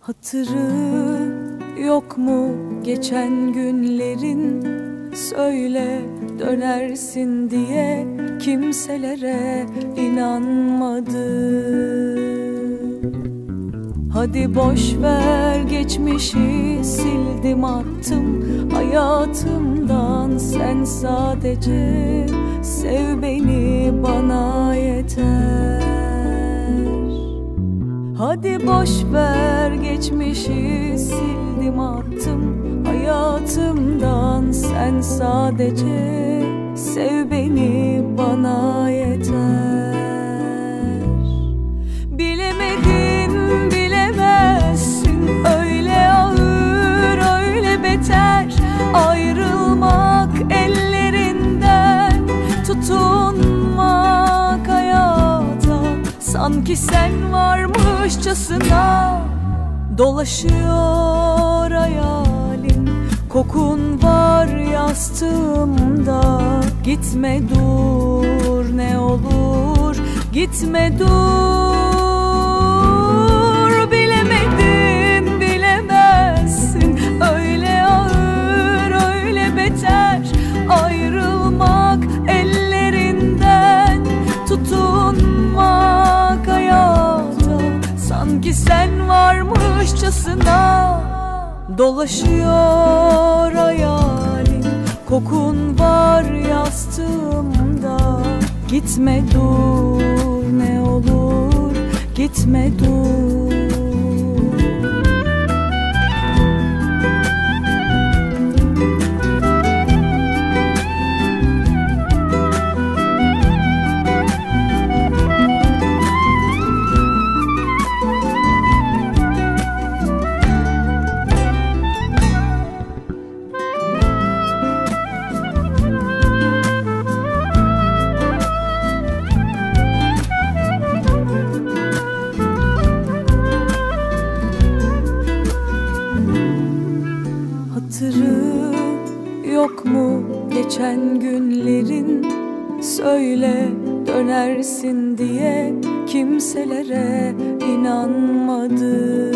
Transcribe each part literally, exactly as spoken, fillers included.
Hatırı yok mu geçen günlerin? Söyle dönersin diye kimselere inanmadı. Hadi boş ver geçmişi, sildim attım hayatımdan. Sen sadece sev beni, bana yeter. Hadi boş ver geçmişi, sildim attım hayatımdan. Sen sadece sev beni, bana yeter. Bilemedin bilemezsin, öyle ağır öyle beter. Ayrılmak ellerinden, tutunmak hayata. Sanki sen varmışçasına dolaşıyor hayalin. Kokun var yastığımda. Gitme dur ne olur, gitme dur. Bilemedin bilemezsin, öyle ağır öyle beter. Ayrılmak ellerinden, tutunmak hayata. Sanki sen varmışçasına dolaşıyor hayalin. Kokun var yastığımda. Gitme dur ne olur, gitme dur. Hatırı yok mu geçen günlerin? Söyle dönersin diye kimselere inanmadı.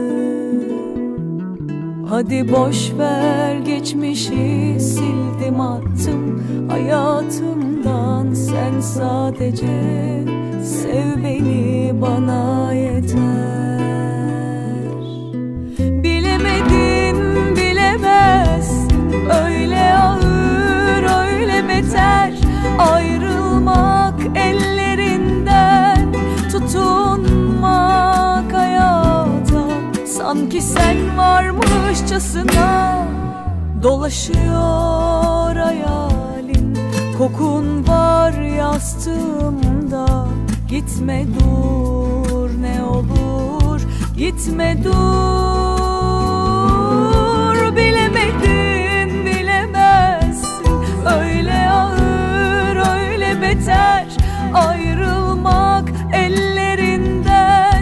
Hadi boş ver geçmişi, sildim attım hayatımdan. Sen sadece sev beni, bana yeter. Bilemedin bilemezsin, öyle ağır öyle beter. Ayrılmak ellerinden, tutunmak hayata. Sanki sen varmışçasına dolaşıyor hayalin. Kokun var yastığımda. Gitme dur ne olur, gitme dur. Bilemedin bilemezsin, öyle ağır öyle beter. Ayrılmak ellerinden,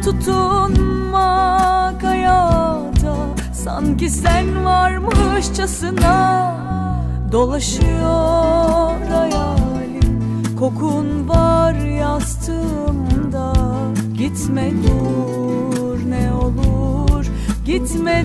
tutunmak hayata. Sanki sen varmışçasına dolaşıyor hayalin. Kokun var yastığımda. Gitme dur ne olur, gitme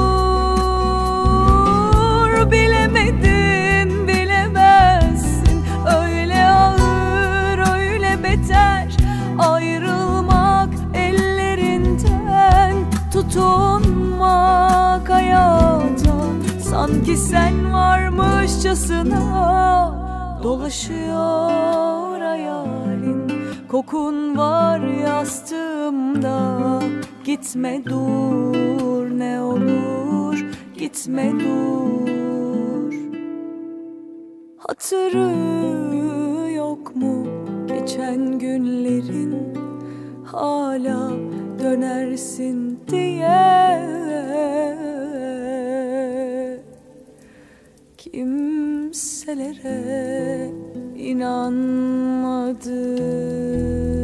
dur. Bilemedin bilemezsin, öyle ağır öyle beter. Ayrılmak ellerinden, tutunmak hayata. Sanki sen varmışçasına dolaşıyor hayalin. Kokun var yastığımda. Gitme dur ne olur, gitme dur. Hatırı yok mu geçen günlerin? Hala dönersin diye kimselere inanmadı.